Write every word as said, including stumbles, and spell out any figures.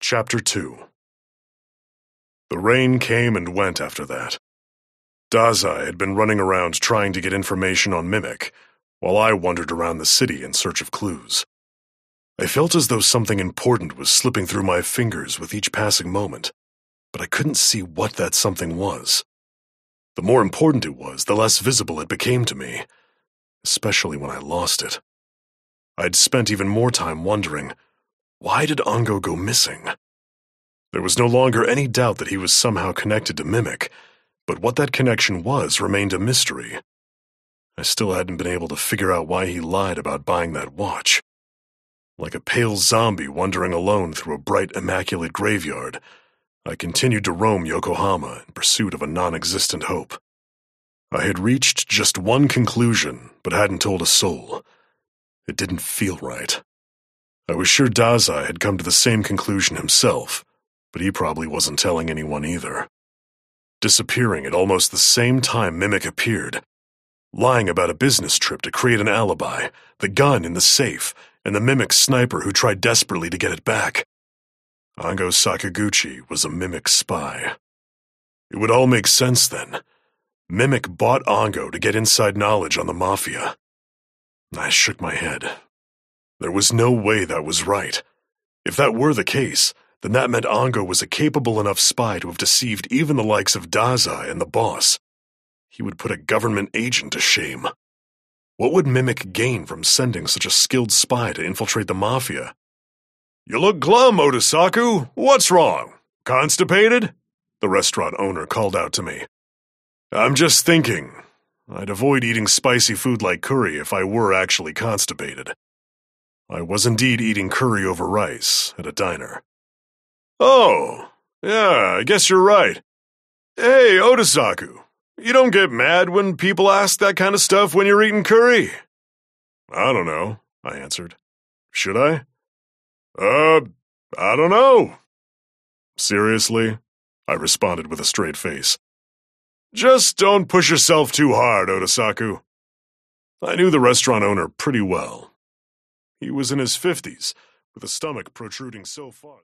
Chapter two. The rain came and went after that. Dazai had been running around trying to get information on Mimic, while I wandered around the city in search of clues. I felt as though something important was slipping through my fingers with each passing moment, but I couldn't see what that something was. The more important it was, the less visible it became to me, especially when I lost it. I'd spent even more time wondering, why did Ango go missing? There was no longer any doubt that he was somehow connected to Mimic, but what that connection was remained a mystery. I still hadn't been able to figure out why he lied about buying that watch. Like a pale zombie wandering alone through a bright, immaculate graveyard, I continued to roam Yokohama in pursuit of a non-existent hope. I had reached just one conclusion, but hadn't told a soul. It didn't feel right. I was sure Dazai had come to the same conclusion himself, but he probably wasn't telling anyone either. Disappearing at almost the same time Mimic appeared, lying about a business trip to create an alibi, the gun in the safe, and the Mimic sniper who tried desperately to get it back. Ango Sakaguchi was a Mimic spy. It would all make sense then. Mimic bought Ango to get inside knowledge on the Mafia. I shook my head. There was no way that was right. If that were the case, then that meant Ango was a capable enough spy to have deceived even the likes of Dazai and the boss. He would put a government agent to shame. What would Mimic gain from sending such a skilled spy to infiltrate the Mafia? "You look glum, Otosaku. What's wrong? Constipated?" the restaurant owner called out to me. "I'm just thinking. I'd avoid eating spicy food like curry if I were actually constipated." I was indeed eating curry over rice at a diner. "Oh, yeah, I guess you're right. Hey, Otosaku, you don't get mad when people ask that kind of stuff when you're eating curry?" "I don't know," I answered. "Should I?" Uh, I don't know." "Seriously?" I responded with a straight face. "Just don't push yourself too hard, Otosaku." I knew the restaurant owner pretty well. He was in his fifties, with a stomach protruding so far.